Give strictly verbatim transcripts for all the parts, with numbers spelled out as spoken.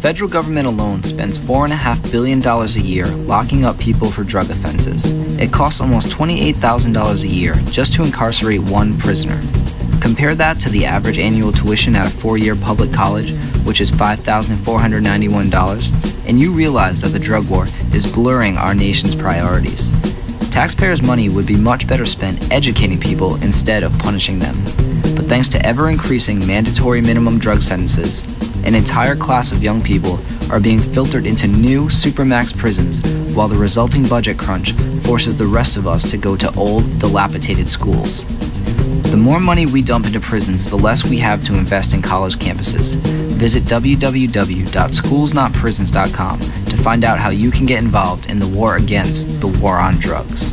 federal government alone spends four point five billion dollars a year locking up people for drug offenses. It costs almost twenty-eight thousand dollars a year just to incarcerate one prisoner. Compare that to the average annual tuition at a four-year public college, which is five thousand four hundred ninety-one dollars, and you realize that the drug war is blurring our nation's priorities. Taxpayers' money would be much better spent educating people instead of punishing them. But thanks to ever-increasing mandatory minimum drug sentences, an entire class of young people are being filtered into new supermax prisons, while the resulting budget crunch forces the rest of us to go to old, dilapidated schools. The more money we dump into prisons, the less we have to invest in college campuses. Visit w w w dot schools not prisons dot com to find out how you can get involved in the war against the war on drugs.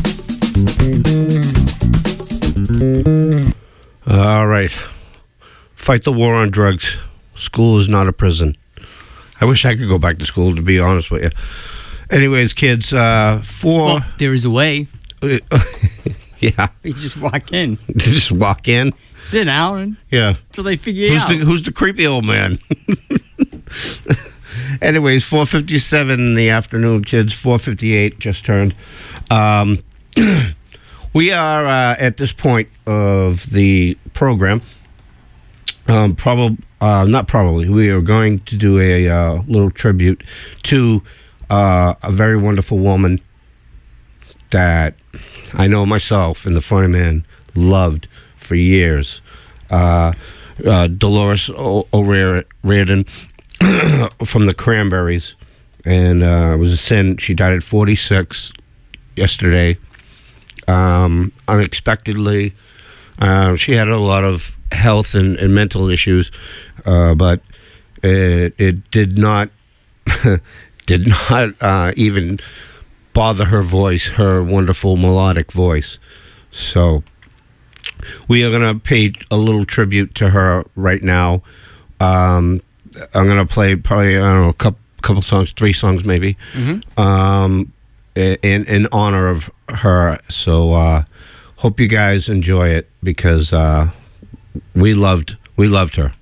All right. Fight the war on drugs. School is not a prison. I wish I could go back to school, to be honest with you. Anyways, kids, uh, four... Well, there is a way. Yeah. You just walk in. Just walk in? Sit down. Yeah. Until they figure it who's out. The, who's the creepy old man? Anyways, four fifty-seven in the afternoon, kids. four fifty-eight just turned. Um, we are uh, at this point of the program. Um, probably, uh, not probably. We are going to do a uh, little tribute to uh, a very wonderful woman that I know myself and the Funny Man loved for years. Uh, uh, Dolores O'Riordan from the Cranberries, and uh, it was a sin. She died at forty-six yesterday, um, unexpectedly. Uh, she had a lot of health and, and mental issues, uh, but it, it did not did not uh, even bother her voice, her wonderful melodic voice. So we are going to pay a little tribute to her right now. Um, I'm going to play probably, I don't know, a couple, couple songs, three songs maybe, mm-hmm. um, in, in honor of her. So uh, hope you guys enjoy it, because uh, we loved we loved her.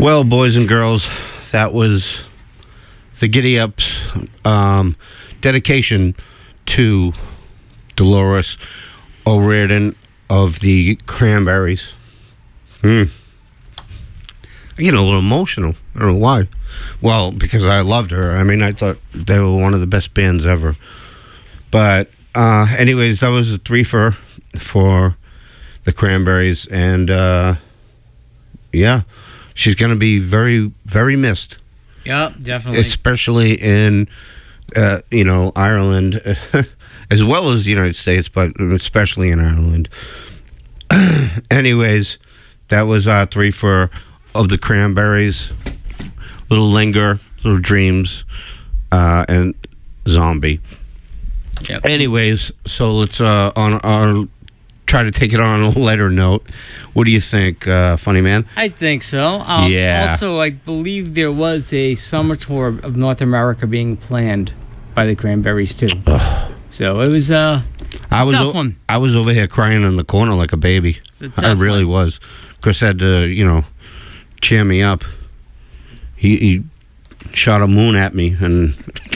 Well, boys and girls, that was the Giddy Ups um, dedication to Dolores O'Riordan of the Cranberries. Hmm. I get a little emotional. I don't know why. Well, because I loved her. I mean, I thought they were one of the best bands ever. But, uh, anyways, that was a three-fer for the Cranberries. And, uh, yeah, she's going to be very, very missed. Yep, definitely. Especially in, uh, you know, Ireland, as well as the United States, but especially in Ireland. Anyways, that was our three-fer of the Cranberries. Little Linger, Little Dreams, uh, and Zombie. Yep. Anyways, so let's uh, on our try to take it on a lighter note. What do you think, uh, funny man? I think so. Um, Yeah. Also, I believe there was a summer tour of North America being planned by the Cranberries too. Ugh. So it was uh, I was tough o- one. I was over here crying in the corner like a baby. It's a I tough really one. was. Chris had to, you know, cheer me up. He, he shot a moon at me, and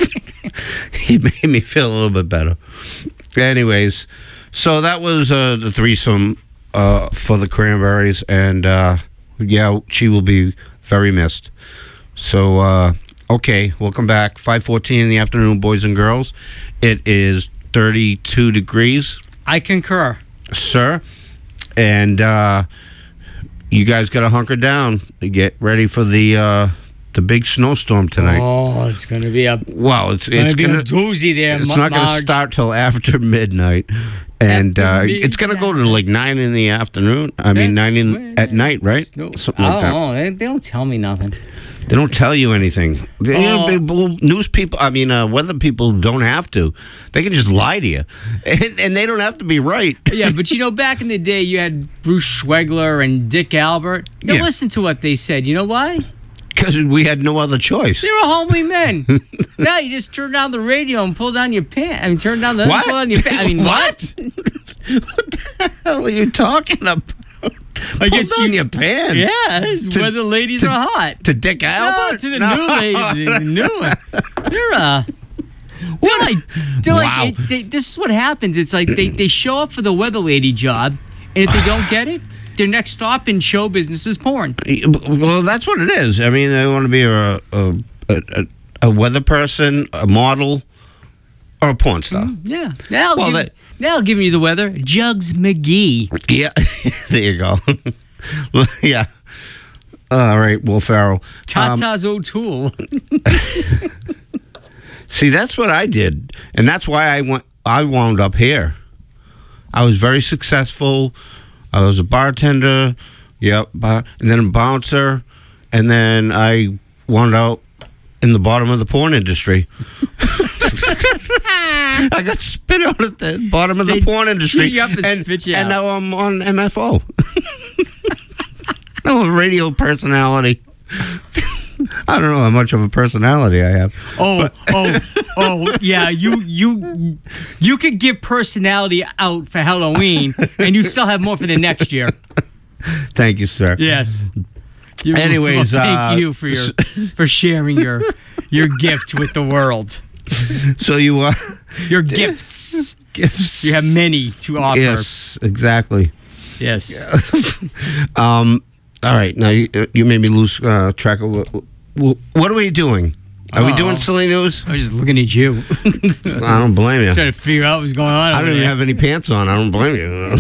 he made me feel a little bit better. Anyways, so that was uh, the threesome uh, for the Cranberries, and uh, yeah, she will be very missed. So, uh, okay, welcome back. five fourteen in the afternoon, boys and girls. It is thirty-two degrees, I concur. sir, and uh, you guys got to hunker down to get ready for the uh, the big snowstorm tonight. Oh, it's gonna be a Wow, it's gonna it's be gonna a doozy there. it's Ma- not going to Marge. start till after midnight, and After uh, it's going to go to midnight. like nine in the afternoon. I mean That's nine in when at night, right? Snow- Something I like don't that. know. They, they don't tell me nothing. They don't tell you anything. They- you know, Oh. people- news people, I mean, uh, weather people don't have to. They can just lie to you, and, and they don't have to be right. Yeah, but you know, back in the day, you had Bruce Schwegler and Dick Albert. Now Yeah. listen to what they said. You know why? Because we had no other choice. They were homely men. Now you just turn down the radio and pull down your pants. I mean, turn down the What? pull down your pants. I mean, what? What the hell are you talking about? I Pull guess down you- your pants. Yeah, it's To- where the ladies to- are hot. To Dick No, Albert? to the new ladies, the new one. They're uh, they're like, they're Wow. like, it, they, this is what happens. It's like they, they show up for the weather lady job, and if they don't get it, their next stop in show business is porn. Well, that's what it is. I mean, they want to be a a, a, a weather person, a model, or a porn star. Yeah. Now, Well, give, that- now give me the weather. Jugs McGee. Yeah, there you go. Yeah. All right, Will Ferrell. Um, Tata's O'Toole. see, that's what I did, and that's why I went. I wound up here. I was very successful. I was a bartender. Yep, bar, and then a bouncer, and then I wound out in the bottom of the porn industry. I got spit out at the bottom of the They porn industry, tee you up and spit you and out. now I'm on M F O. I'm a radio personality. I don't know how much of a personality I have. Oh, oh, oh, yeah. You, you, you could give personality out for Halloween, and you still have more for the next year. Thank you, sir. Yes. You- Anyways, well, thank uh, you for your for sharing your your gift with the world. So you are Your gifts. gifts. You have many to offer. Yes, exactly. Yes. Um. All right. Now you, you made me lose uh, track of what. What what are we doing? Are we Uh-oh. doing silly news? I was just looking at you, I don't blame you. trying to figure out what's going on. I over don't even there. have any pants on. I don't blame you.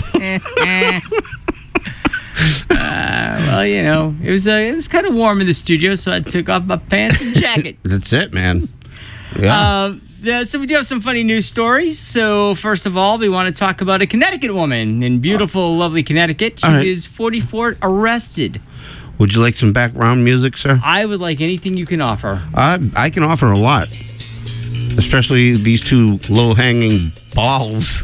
Uh, well, you know, it was uh, it was kind of warm in the studio, so I took off my pants and jacket. That's it, man. Yeah. Um, yeah, so we do have some funny news stories. So first of all, we want to talk about a Connecticut woman in beautiful, lovely Connecticut. She All right. is forty-four, arrested. Would you like some background music, sir? I would like anything you can offer. I I can offer a lot, especially these two low-hanging balls.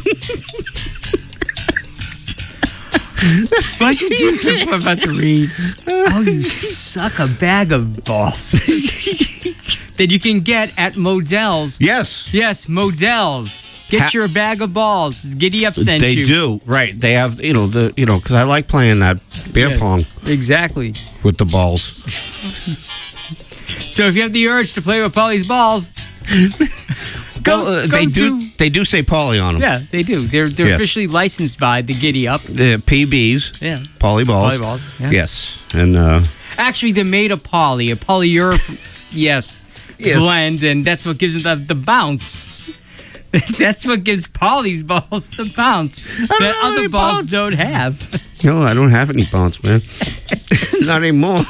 Why'd you do something I'm about to read? Oh, you suck a bag of balls. That you can get at Modell's. Yes. Yes, Modell's. Get Ha- your bag of balls. Giddy Up sent They you. do, right? They have, you know, the you know, because I like playing that beer Yeah. pong Exactly. with the balls. So if you have the urge to play with Polly's balls, go, Well, uh, go they to. do. They do say Polly on them. Yeah, they do. They're they're Yes. officially licensed by the Giddy Up. The P Bs. Yeah. Polly balls. Polly balls, yeah. Yes, and uh, Actually, they're made of poly, a polyurethane. yes. Yes. Blend, and that's what gives it the, the bounce. That's what gives Polly's balls the bounce that don't have other any balls bounce. don't have. no, I don't have any bounce, man. Not anymore.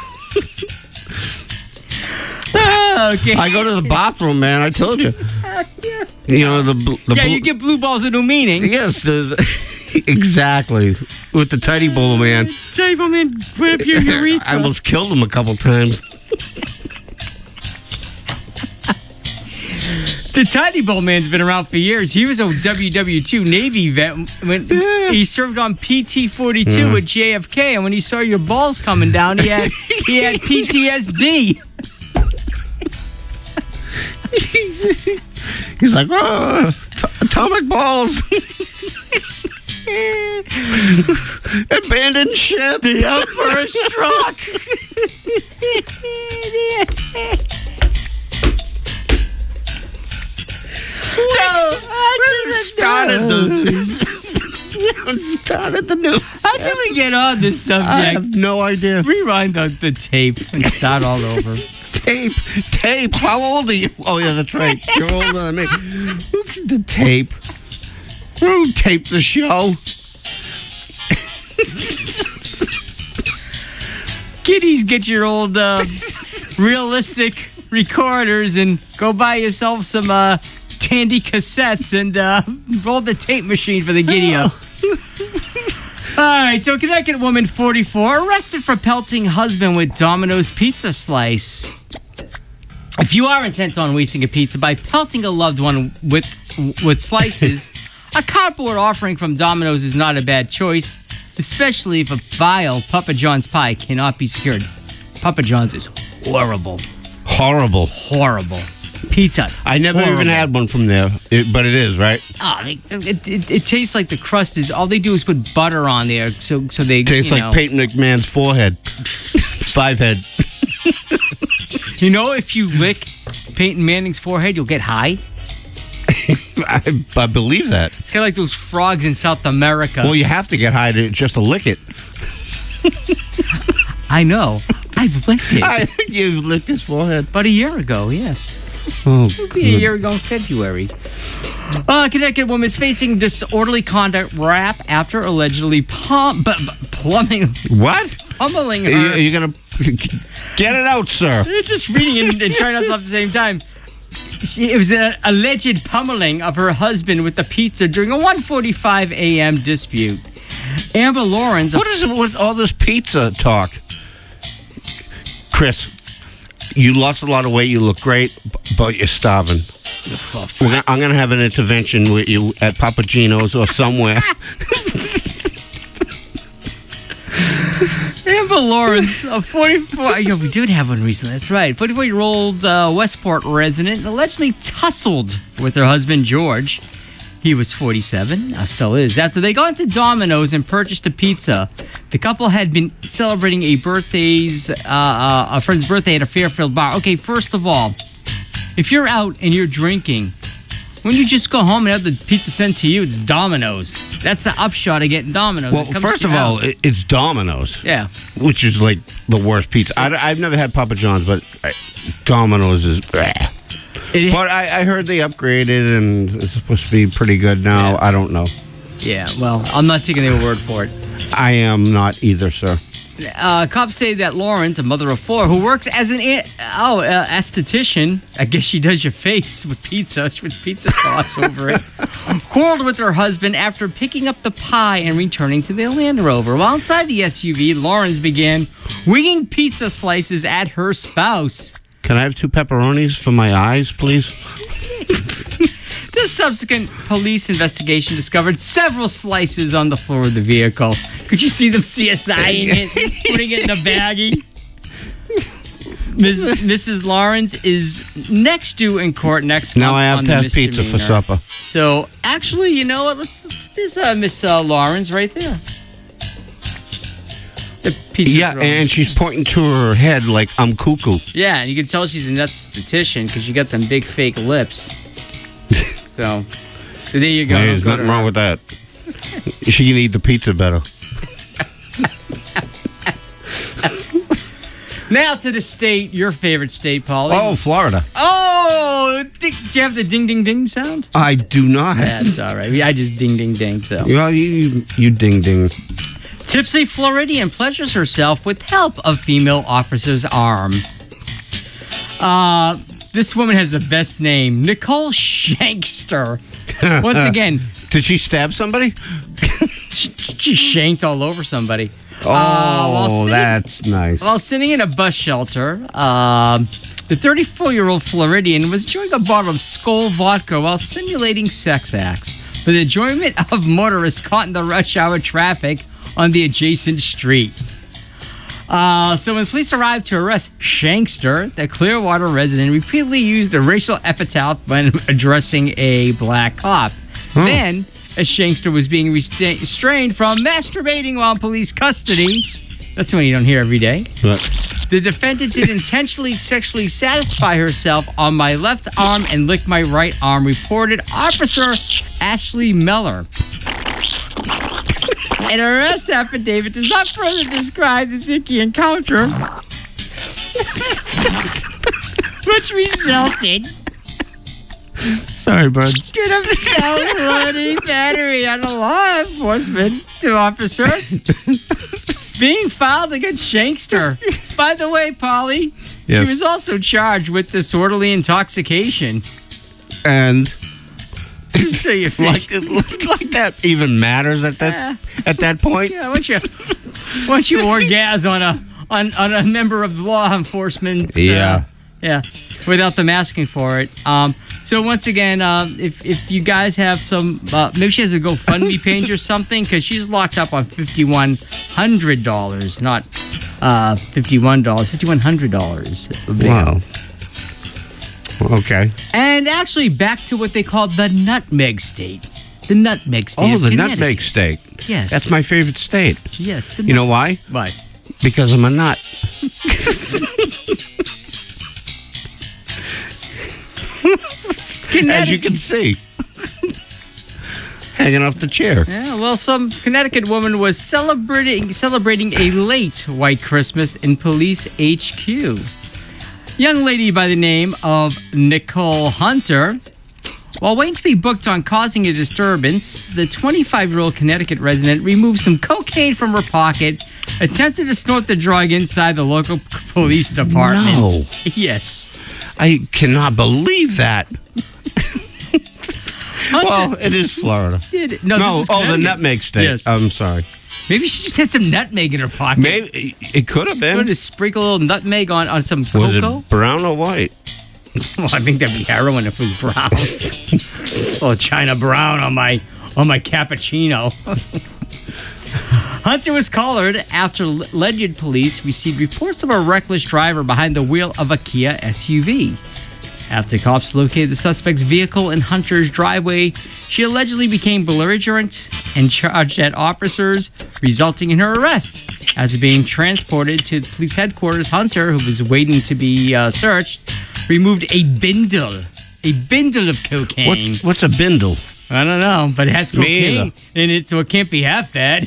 Ah, okay. I go to the bathroom, man. I told you. You know the bl- the yeah, blue- you give blue balls a new meaning. yes, the, exactly with the tidy bowl, man. Tell you, man, put up your urethra. I almost killed him a couple times. The Tiny Bowl Man's been around for years. He was a W W two Navy vet when Yeah. he served on P T forty-two Yeah. with J F K, and when he saw your balls coming down, he had he had P T S D. He's like, oh, t- atomic balls. Abandoned ship. The Emperor struck. So, started the started the new. How did we get on this I subject? have no idea. Rewind the, the tape and start all over. Tape, tape. How old are you? Oh yeah, that's right. You're older than me. Who did the tape? Who taped the show? Kiddies, get your old uh, realistic recorders and go buy yourself some uh, Tandy cassettes and uh, roll the tape machine for the Giddy Up. All right, so Connecticut woman forty-four arrested for pelting husband with Domino's pizza slice. If you are intent on wasting a pizza by pelting a loved one with with slices, a cardboard offering from Domino's is not a bad choice, especially if a vile Papa John's pie cannot be secured. Papa John's is horrible, Horrible. horrible pizza. I never horrible. even had one from there, it, but it is right. Oh, it, it, it, it tastes like the crust is all they do is put butter on there, so so they Tastes you like know, Peyton McMahon's forehead. Five head. You know, if you lick Peyton Manning's forehead, you'll get high. I, I believe that. It's kind of like those frogs in South America. Well, you have to get high to just to lick it. I know. I've licked it. I, you licked his forehead. About a year ago, yes. Oh, It'll be a year ago in February. Uh, Connecticut woman is facing disorderly conduct rap after allegedly pum- b- b- plumbing, what? pummeling Are her. you, are you gonna get it out, sir? Just reading and, and trying not to laugh at the same time. She, it was an alleged pummeling of her husband with the pizza during a one forty-five a.m. dispute. Amber Lawrence, a What is it with all this pizza talk? Chris, you lost a lot of weight. You look great, b- but you're starving. We're gonna, I'm going to have an intervention with you at Papa Gino's or somewhere. Amber Lawrence, a forty-four. Yeah, we did have one recently. That's right. forty-four-year-old uh, Westport resident allegedly tussled with her husband George. He was forty-seven, uh, still is. After they got to Domino's and purchased a pizza, the couple had been celebrating a birthdays, uh, uh, a friend's birthday at a Fairfield bar. Okay, first of all, if you're out and you're drinking, when you just go home and have the pizza sent to you, it's Domino's. That's the upshot of getting Domino's. Well, It comes first to of your all, house. it, it's Domino's, yeah. which is like the worst pizza. I, I've never had Papa John's, but I, Domino's is. bleh. It, But I, I heard they upgraded and it's supposed to be pretty good now. Yeah. I don't know. yeah, well, I'm not taking their word for it. I am not either, sir. Uh, cops say that Lawrence, a mother of four, who works as an a- oh uh, esthetician, I guess she does your face with pizza, with pizza sauce over it, quarreled with her husband after picking up the pie and returning to their Land Rover. While inside the S U V, Lawrence began winging pizza slices at her spouse. Can I have two pepperonis for my eyes, please? The subsequent police investigation discovered several slices on the floor of the vehicle. Could you see them CSIing it, putting it in the baggie? Miz Missus Lawrence is next due in court next month. Now I have on to the have pizza for misdemeanor. supper. So actually, you know what? Let's, let's there's uh, Miss uh, Lawrence right there. The pizza. Yeah, throne. and she's pointing to her head like I'm cuckoo. Yeah, and you can tell she's a esthetician because she got them big fake lips. so, so there you go. Hey, there's Go to nothing her. wrong with that. She can eat the pizza better. Now to the state, your favorite state, Paulie. Oh, Florida. Oh, ding, do you have the ding, ding, ding sound? I do not. That's all right. I just ding, ding, ding. So, Well, you, you ding ding. tipsy Floridian pleasures herself with help of female officer's arm. Uh, this woman has the best name, Nicole Shankster. Once again, Did she stab somebody? she, she shanked all over somebody. Oh, Uh, while sitting- that's nice. While sitting in a bus shelter, um, the thirty-four-year-old Floridian was enjoying a bottle of Skol vodka while simulating sex acts for the enjoyment of motorists caught in the rush hour traffic on the adjacent street. Uh, so when police arrived to arrest Shankster, the Clearwater resident repeatedly used a racial epithet when addressing a black cop. Then, as Shankster was being restra- restrained from masturbating while in police custody, that's one you don't hear every day, But- the defendant did intentionally sexually satisfy herself on my left arm and lick my right arm, reported Officer Ashley Meller. An arrest affidavit does not further describe the icky encounter, which resulted Sorry, bud. in a felony battery on a law enforcement officer being filed against Shankster. By the way, Polly, Yes. she was also charged with disorderly intoxication. And Just so you like, think. like that even matters at that Yeah. at that point. Yeah, once you once you orgasm on a on, on a member of law enforcement, uh, Yeah. yeah, without them asking for it. Um, so once again, um, if if you guys have some, uh, maybe she has a GoFundMe page or something because she's locked up on fifty one hundred dollars, not uh, fifty one dollars, fifty one hundred dollars. Wow. Okay. And actually, back to what they call the Nutmeg State. The Nutmeg State. Oh, of the Connecticut. nutmeg state. Yes. That's my favorite state. Yes. The You know why? why? Because I'm a nut. As you can see. Hanging off the chair. Yeah, well, some Connecticut woman was celebrating celebrating a late white Christmas in police H Q. Young lady by the name of Nicole Hunter. While waiting to be booked on causing a disturbance, the twenty-five-year-old Connecticut resident removed some cocaine from her pocket, attempted to snort the drug inside the local p- police department. No. Yes. I cannot believe that. Hunter Well, it is Florida. did it. No, No, this is oh, the Connecticut. nutmeg state. Yes. I'm sorry. Maybe she just had some nutmeg in her pocket. Maybe it could have Wanted been. to sprinkle a little nutmeg on, on some Was cocoa. it brown or white? Well, I think that'd be heroin if it was brown. Oh, China brown on my on my cappuccino. Hunter was collared after Ledyard police received reports of a reckless driver behind the wheel of a Kia S U V. After cops located the suspect's vehicle in Hunter's driveway, she allegedly became belligerent and charged at officers, resulting in her arrest. After being transported to the police headquarters, Hunter, who was waiting to be uh, searched, removed a bindle, a bindle of cocaine. What's what's a bindle? I don't know, but it has Me cocaine either. in it, so it can't be half bad.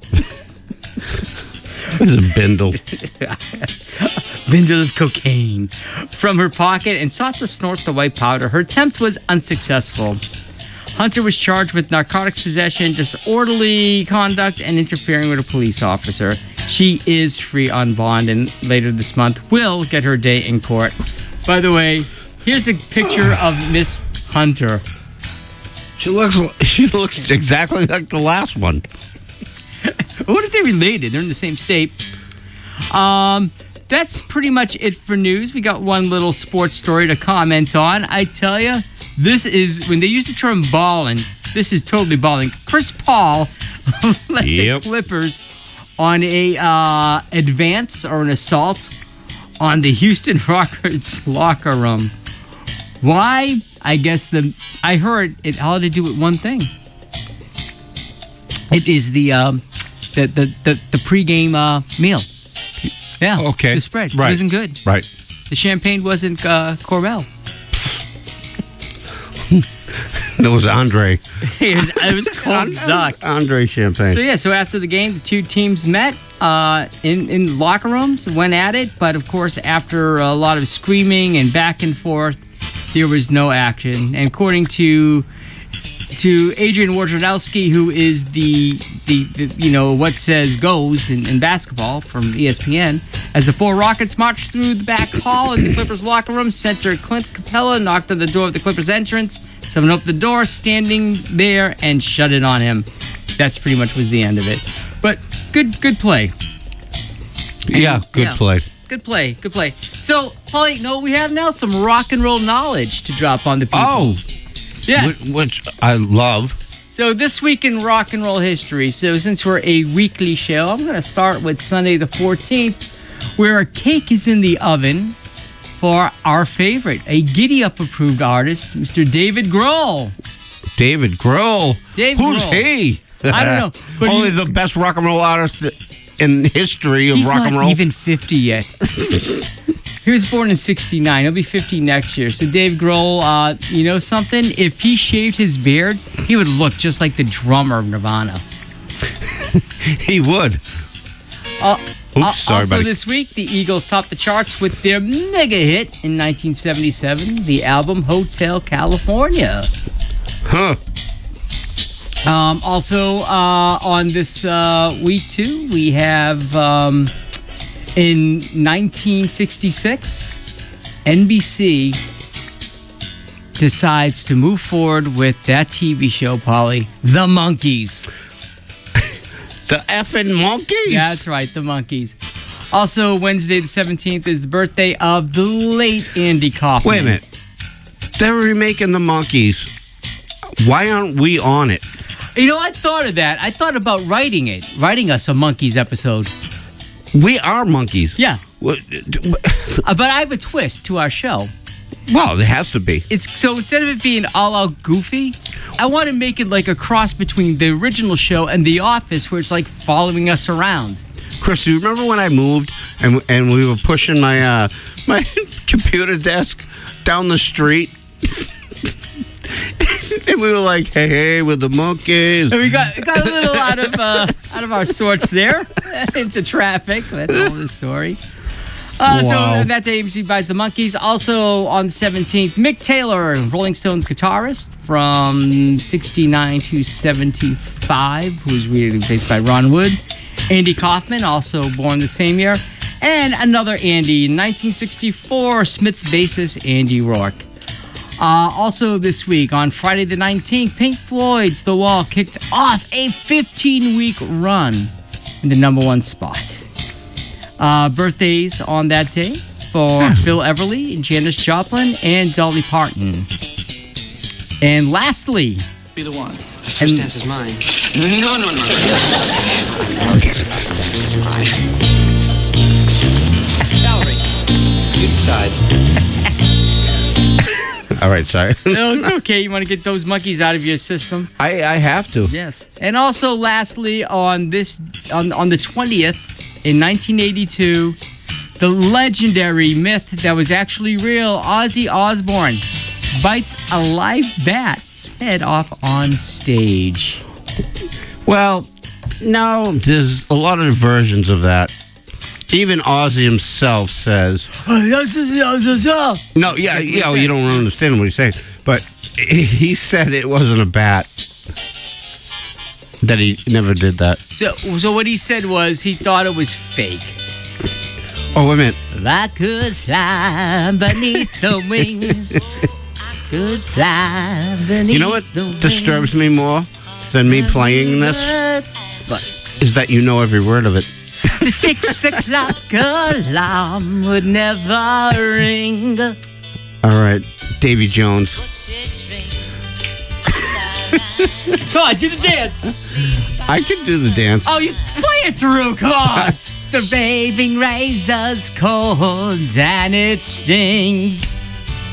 What's a bindle? Bindle of cocaine from her pocket and sought to snort the white powder. Her attempt was unsuccessful. Hunter was charged with narcotics possession, disorderly conduct, and interfering with a police officer. She is free on bond and later this month will get her day in court. By the way, here's a picture of Miss Hunter. She looks she looks exactly like the last one. What if they're related? They're in the same state. Um, that's pretty much it for news. We got one little sports story to comment on. I tell you, this is when they use the term balling. This is totally balling. Chris Paul led Yep. the Clippers on a uh, advance or an assault on the Houston Rockets locker room. Why? I guess the I heard it all had to do with one thing. It is the um, the, the the the pregame uh, meal. Yeah. Okay. The spread Right. wasn't good. Right. The champagne wasn't uh, Corval. It was Andre. It was, it was cold duck. Andre Champagne. So yeah, so after the game, the two teams met uh, in in locker rooms, went at it, but of course, after a lot of screaming and back and forth, there was no action. And according to to Adrian Wojnarowski, who is the, the the you know what says goes in, in basketball from E S P N, as the four Rockets marched through the back hall in the Clippers locker room, center Clint Capella knocked on the door of the Clippers entrance. Someone opened the door, standing there, and shut it on him. That's pretty much was the end of it. But good good play. Yeah, good Yeah. play. Good play, good play. So, Paulie, no, we have now some rock and roll knowledge to drop on the people. Oh. Yes. Wh- Which I love. So this week in rock and roll history, so since we're a weekly show, I'm going to start with Sunday the fourteenth, where a cake is in the oven for our favorite, a Giddy Up approved artist, Mister David Grohl. David Grohl. Dave Who's Grohl. he? I don't know, but Only he- the best rock and roll artist in history of He's rock not and roll. even fifty yet. He was born in sixty-nine. He'll be fifty next year. So Dave Grohl, uh, you know something? If he shaved his beard, he would look just like the drummer of Nirvana. He would. Uh, Oops, uh, sorry, also buddy. this week, the Eagles topped the charts with their mega hit in nineteen seventy-seven, the album Hotel California. Huh. Um, also, uh, on this uh, week, too, we have um, in nineteen sixty-six, N B C decides to move forward with that T V show, Polly, The Monkees. The effing monkeys. Yeah, that's right, The Monkees. Also, Wednesday the seventeenth is the birthday of the late Andy Kaufman. Wait a minute. They're remaking the monkeys. Why aren't we on it? You know, I thought of that. I thought about writing it, writing us a Monkees episode. We are monkeys. Yeah. What- Uh, but I have a twist to our show. Well, there has to be. It's so instead of it being all out goofy, I want to make it like a cross between the original show and The Office, where it's like following us around. Chris, do you remember when I moved and and we were pushing my uh, my computer desk down the street? And we were like, hey, hey, with the monkeys. And we got got a little out of uh, out of our sorts there into traffic. That's all the story. Uh, Wow. So that day, A B C buys the Monkees. Also on the seventeenth, Mick Taylor, Rolling Stones guitarist from sixty-nine to seventy-five, who was replaced by Ron Wood. Andy Kaufman, also born the same year. And another Andy, in nineteen sixty-four, Smith's bassist Andy Rourke. Uh, also this week, on Friday the nineteenth, Pink Floyd's The Wall kicked off a fifteen-week run in the number one spot. Uh, birthdays on that day for Phil Everly, Janis Joplin, and Dolly Parton. And lastly, Be the one. The first And- dance is mine. No, no, no. It's fine. Valerie, you decide. All right, sorry. no, it's okay. You want to get those monkeys out of your system. I, I have to. Yes. And also, lastly, on this on on the twentieth in nineteen eighty-two, the legendary myth that was actually real, Ozzy Osbourne bites a live bat's head off on stage. Well, no, there's a lot of versions of that. Even Ozzy himself says, no, yeah, what yeah, he well, said. you don't understand what he's saying. But he said it wasn't a bat. That he never did that. So, so what he said was he thought it was fake. Oh, wait a minute. I could fly beneath the wings. I could fly beneath You know what the disturbs wings. me more than me playing this? What? Is that you know every word of it. The six o'clock alarm would never ring. All right, Davy Jones. Come on, do the dance. I can do the dance. Oh, you play it through. Come on. The raving razor's cold and it stings.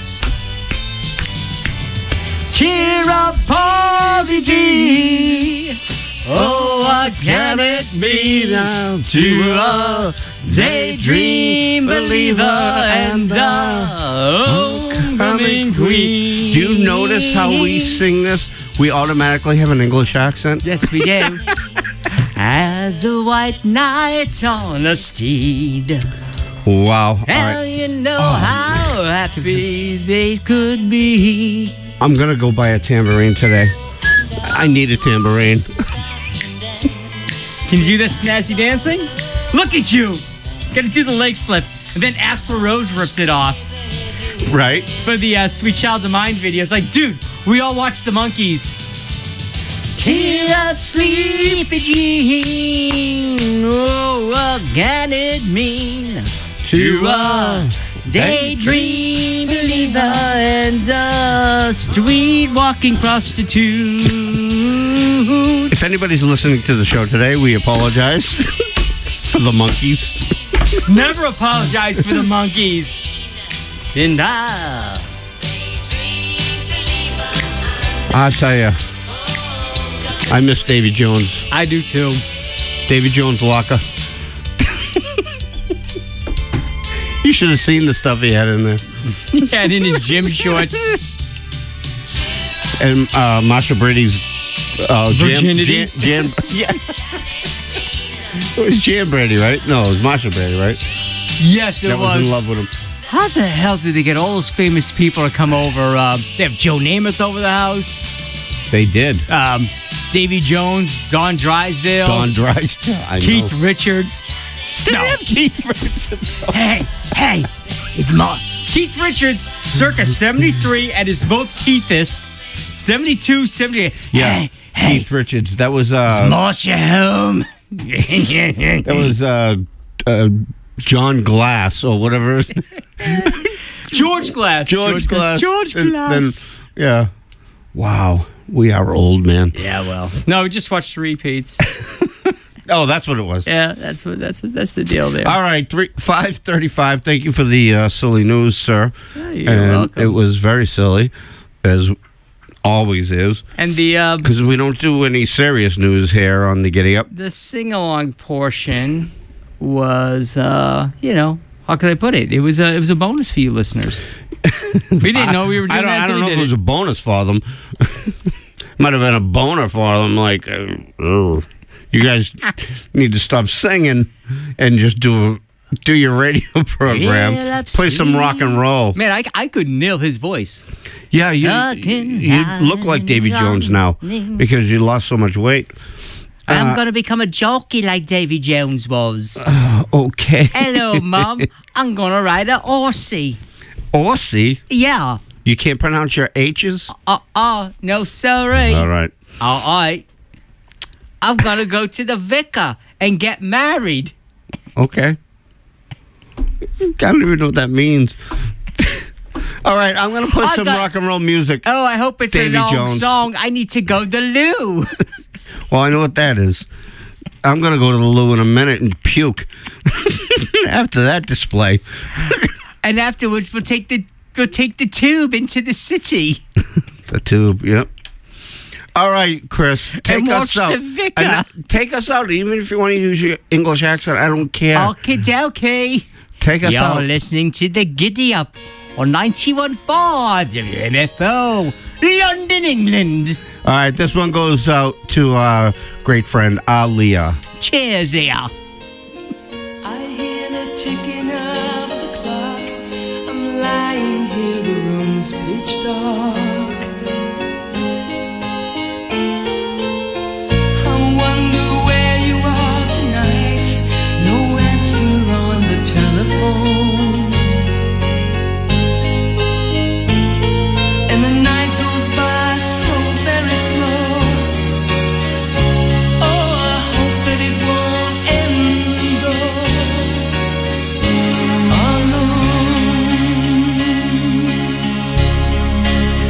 Cheer up, Paulie D. Oh, what can it mean to a daydream believer and a homecoming queen? Do you notice how we sing this? We automatically have an English accent. Yes, we do. As a white knight on a steed. Wow. All Hell, right. you know how happy they could be. I'm going to go buy a tambourine today. I need a tambourine. Can you do this snazzy dancing? Look at you. Gotta do the leg slip. And then Axl Rose ripped it off Right? for the uh, Sweet Child of Mine video. It's like, dude, we all watched the Monkees. Cheer up, sleepy Jean. Oh, what can it mean to a daydream believer and a street walking prostitute? If anybody's listening to the show today, we apologize for the monkeys. Never apologize for the Monkees. And I, I tell you, I miss Davy Jones. I do too. Davy Jones locker. You should have seen the stuff he had in there. He had in his gym shorts. And uh, Masha Brady's uh, Jan, Virginity? Jan, Jan, yeah. It was Jan Brady, right? No, it was Masha Brady, right? Yes, it That was was. in love with him. How the hell did they get all those famous people to come over? Uh, they have Joe Namath over the house. They did. Um, Davy Jones, Don Drysdale, Don Drysdale. I Keith know. Richards. They No. have Keith Richards. Hey, hey, it's Mo. Keith Richards, circa seventy-three, at his most Keithist. seventy-two, seventy-eight. Yeah, Hey, hey, Keith Richards. That was uh, Smash your home. that was uh, uh, John Glass or whatever. George Glass. George Glass. George And Glass. then- yeah. Wow, we are old, man. Yeah, well. No, we just watched the repeats. Oh, that's what it was. Yeah, that's what that's that's the deal there. All right, three five thirty-five. Thank you for the uh, silly news, sir. Yeah, you're and welcome. It was very silly, as always is, And the uh, because we don't do any serious news here on the Giddy Up. the sing along portion was, uh, you know, how could I put it? It was a it was a bonus for you listeners. We didn't know we were doing I don't, that. I till don't we know if did it was a bonus for them. Might have been a boner for them. Like, uh, oh, you guys need to stop singing and just do do your radio program. Yeah, Play some rock and roll. Man, I, I could nail his voice. Yeah, you Rockin' you look like Davy Jones now lightning. because you lost so much weight. I'm Uh, gonna become a jockey like Davy Jones was. Okay. Hello, Mum. I'm gonna ride a horsey. Aussie, Yeah. you can't pronounce your H's. Uh uh. No, sorry. All right. All right. I'm gonna go to the vicar and get married. Okay. I don't even know what that means. All right, I'm gonna play I some got- rock and roll music. Oh, I hope it's Davy a long Jones. song. I need to go to the loo. Well, I know what that is. I'm gonna go to the loo in a minute and puke after that display. And afterwards, we'll take the we'll take the tube into the city. The tube, yep. All right, Chris, take And us watch out. the vicar. And, uh, take us out, even if you want to use your English accent. I don't care. Okie dokie. Take us You're out. listening to the Giddy Up on ninety-one point five W M F O, London, England. All right, this one goes out to our great friend Aaliyah. Cheers, here. I hear the ticking of the clock. I'm lying here, the room's pitch dark. I wonder where you are tonight. No answer on the telephone. And the night goes by so very slow. Oh, I hope that it won't end alone.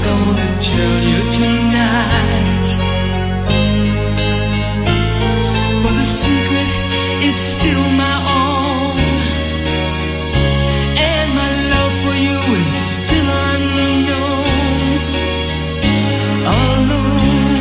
gonna tell you tonight, but the secret is still my own, and my love for you is still unknown, alone.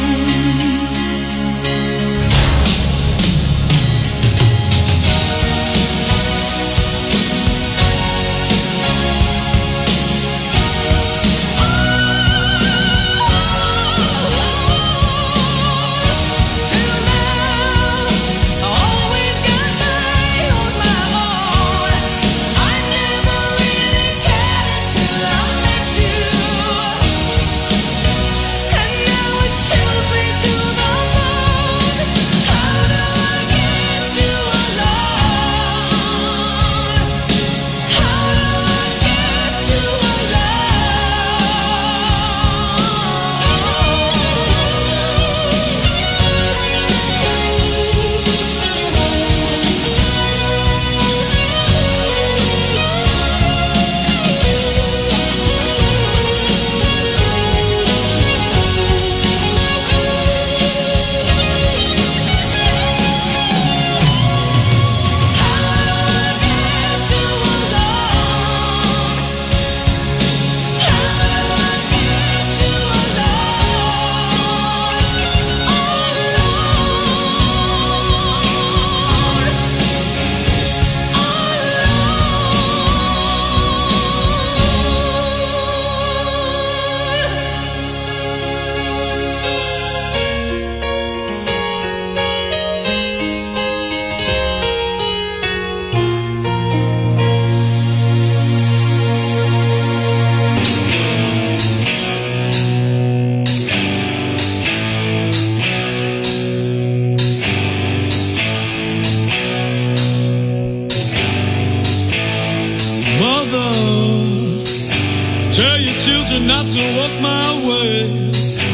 Tell your children not to walk my way.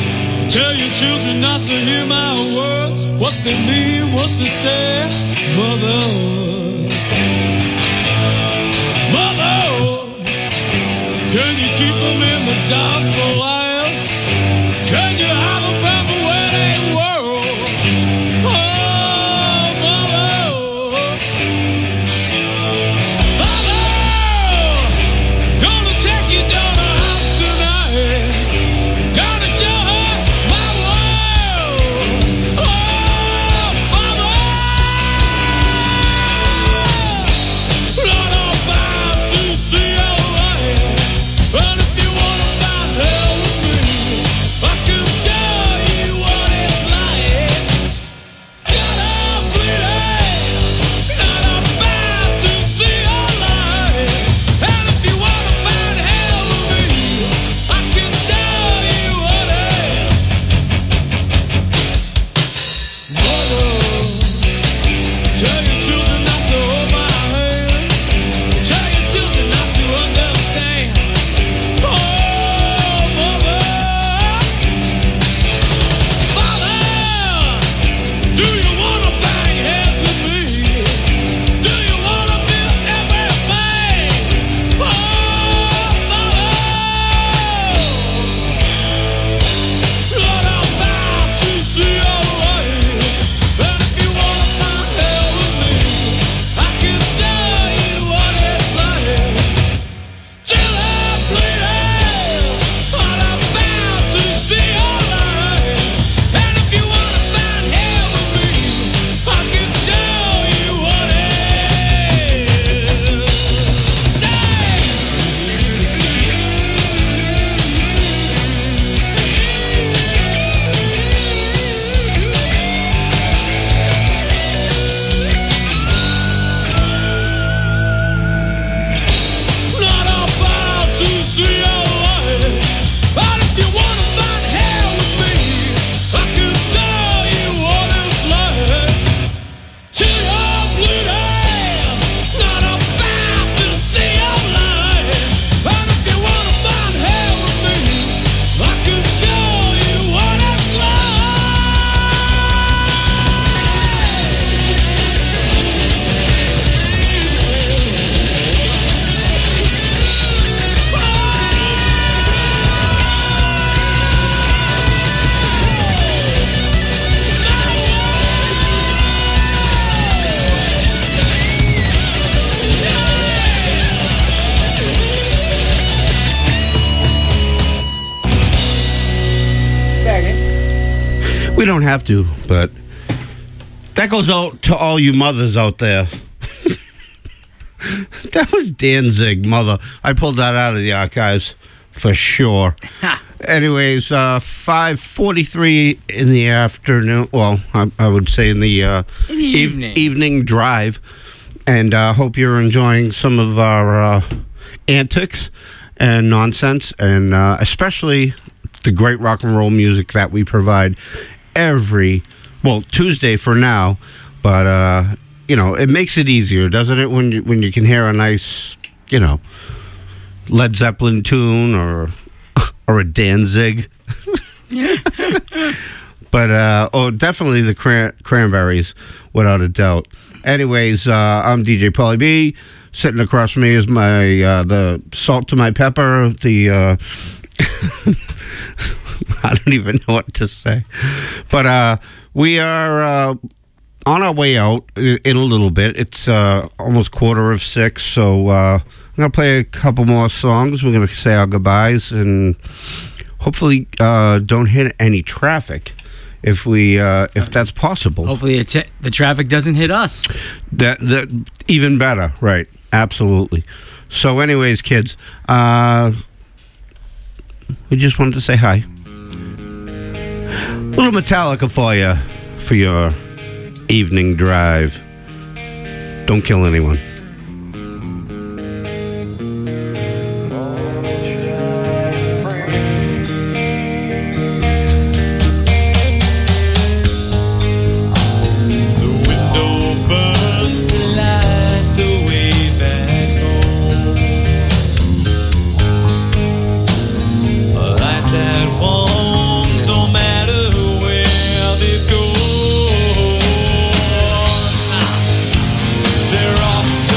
Tell your children not to hear my words, what they mean, what they say. Mother, Mother, can you keep them in the dark for a while? Can you hide them from the wedding world? Oh, Mother, Mother, gonna take you down. Lord, I'm bound to see your way. And if you wanna find her, We don't have to, but that goes out to all you mothers out there. That was Danzig, Mother. I pulled that out of the archives for sure. Anyways, uh, five forty-three in the afternoon. Well, I, I would say in the, uh, In the eve- evening. evening drive. And I uh, hope you're enjoying some of our uh, antics and nonsense, and uh, especially the great rock and roll music that we provide every, well, Tuesday for now, but, uh, you know, it makes it easier, doesn't it, when you, when you can hear a nice, you know, Led Zeppelin tune or or a Danzig. But, uh, oh, definitely the cran- Cranberries, without a doubt. Anyways, uh, I'm D J Paulie B. Sitting across from me is my uh, the salt to my pepper. The uh, I don't even know what to say, but uh, we are uh, on our way out in, in a little bit. It's uh, almost quarter of six, so uh, I'm gonna play a couple more songs. We're gonna say our goodbyes and hopefully uh, don't hit any traffic. If we, uh, if that's possible, Hopefully the, t- the traffic doesn't hit us. that that even better, right? Absolutely. So, anyways, kids, uh, we just wanted to say hi. A little Metallica for you for your evening drive. Don't kill anyone. They're off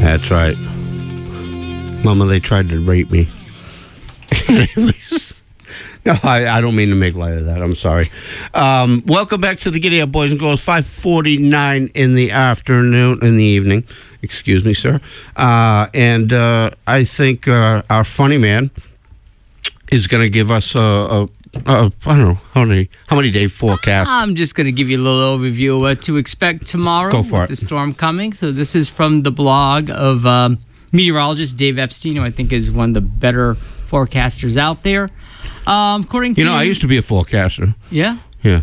That's right. Mama, they tried to rape me. Anyways. No, I, I don't mean to make light of that. I'm sorry. Um, welcome back to the Giddy Up, boys and girls. five forty-nine in the afternoon, in the evening. Excuse me, sir. Uh, and uh, I think uh, our funny man is going to give us a, a, a, I don't know, how many, how many day forecast? I'm just going to give you a little overview of what to expect tomorrow Go for with it. the storm coming. So this is from the blog of um, meteorologist Dave Epstein, who I think is one of the better forecasters out there. Um, according to You know, I used to be a forecaster. Yeah? Yeah.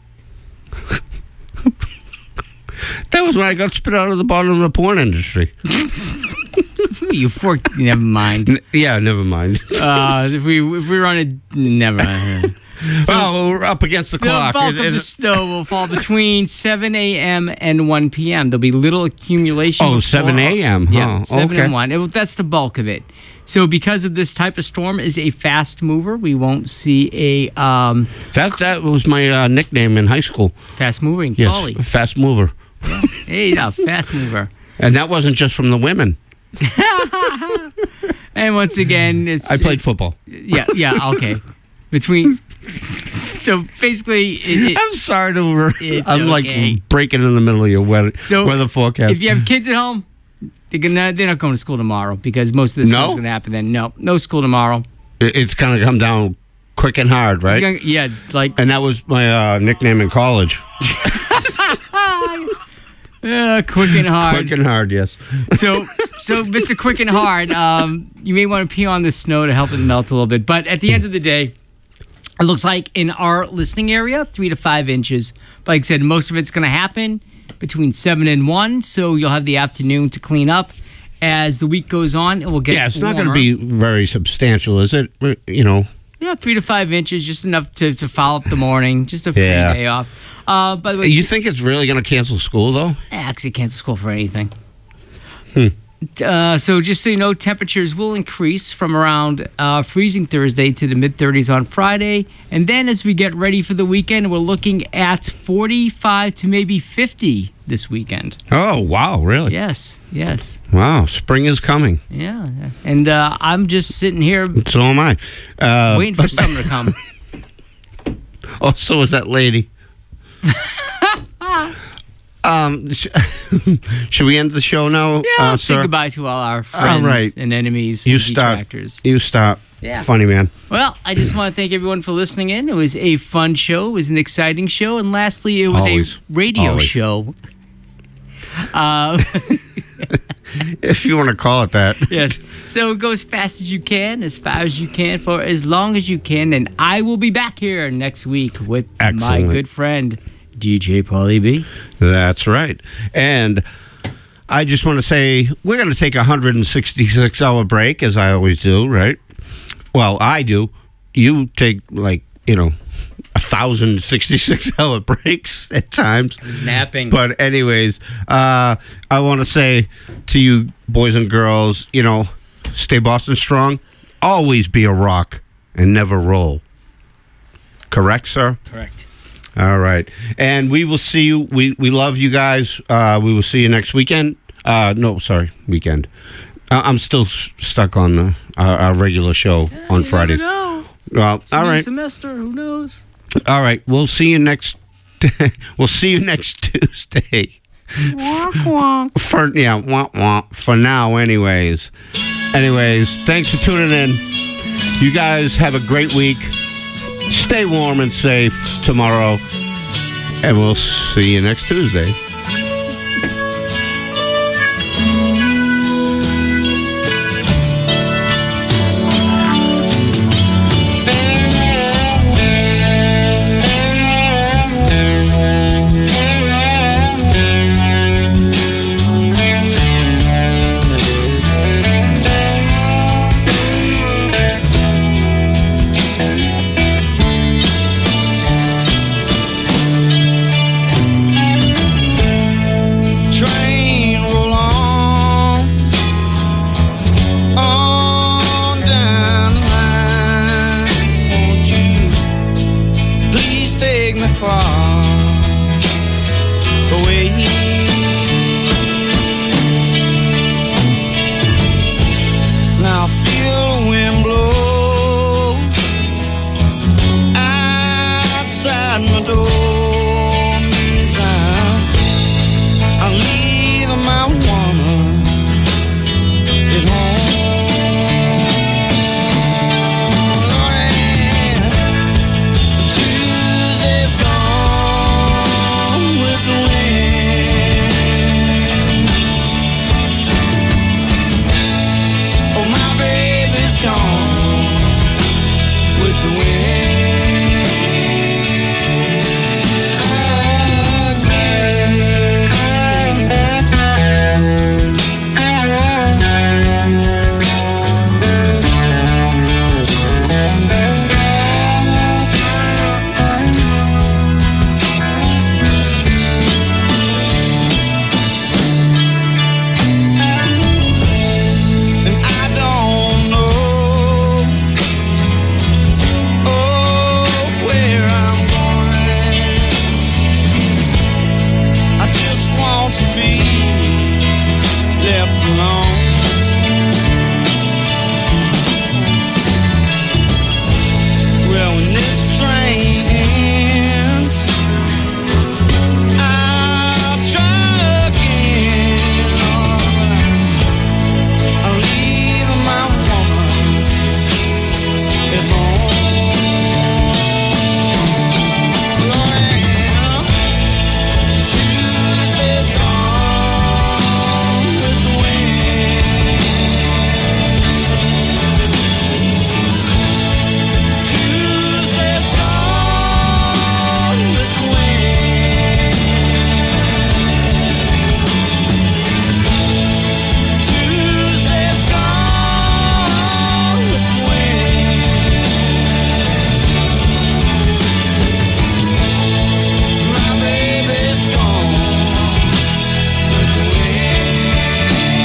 That was when I got spit out of the bottom of the porn industry. You fork. Never mind. N- yeah, never mind. Uh, if we if we run it, never mind. Well, we're up against the The clock. bulk It- of the it's- snow will fall between seven a.m. and one p.m. There'll be little accumulation. Oh, before- seven a.m., huh? Yeah, seven Okay. and one. It- that's the bulk of it. So because of this type of storm is a fast mover, we won't see a um, that that was my uh, nickname in high school. fast moving Yes, Polly. fast mover. Hey, yeah, fast mover. And that wasn't just from the women. And once again, it's I played football. Yeah, yeah, okay. Between so basically, it, it, I'm sorry to. Re- It's I'm okay. like breaking in the middle of your weather, So, weather forecast. if you have kids at home, they're, gonna, they're not going to school tomorrow because most of this No? stuff's going to happen then. No, no school tomorrow. It- it's kind of come down quick and hard, It's right? gonna- yeah, like And that was my uh, nickname in college. uh, quick and hard. Quick and hard, yes. So, so Mister Quick and Hard, um, you may want to pee on the snow to help it melt a little bit. But at the end of the day, it looks like in our listening area, three to five inches. But like I said, most of it's going to happen between seven and one. So you'll have the afternoon to clean up. As the week goes on, it will get Yeah, it's not going to warmer. be very substantial, is it? You know, Yeah, three to five inches, just enough to, to follow up the morning, just a free Yeah. day off. Uh, by the way, you think it's really going to cancel school, though? actually cancel school for anything. Hmm. Uh, so just so you know, temperatures will increase from around uh, freezing Thursday to the mid thirties on Friday. And then as we get ready for the weekend, we're looking at forty-five to maybe fifty this weekend. Oh, wow, really? Yes, yes, Wow, spring is coming. yeah. And uh, I'm just sitting here So am I. Uh, waiting for summer to come. Oh, so is that lady. um, sh- should we end the show now? Yeah, uh, let's say sir? goodbye to all our friends right. and enemies You and start. detractors. You stop. Yeah. Funny man. Well, I just want to thank everyone for listening in. It was a fun show. It was an exciting show. And lastly, it was Always. a radio Always. show. Uh, If you want to call it that. yes. So go as fast as you can, as far as you can, for as long as you can. And I will be back here next week with my Excellent. good friend, D J Paulie B. That's right. And I just want to say we're going to take a one hundred sixty-six hour break, as I always do, right? Well, I do. You take, like, you know, a one thousand sixty-six hour breaks at times. Napping. But anyways, uh, I want to say to you boys and girls, you know, stay Boston strong. Always be a rock and never roll. Correct, sir? Correct. All right. And we will see you. We, we love you guys. Uh, we will see you next weekend. Uh, no, sorry, weekend. Uh, I'm still s- stuck on the, our, our regular show on Fridays. No. Well, all right. Semester. Who knows? All right. We'll see you next. We'll see you next Tuesday. For yeah, wah, wah, for now, anyways. Anyways, thanks for tuning in. You guys have a great week. Stay warm and safe tomorrow, and we'll see you next Tuesday.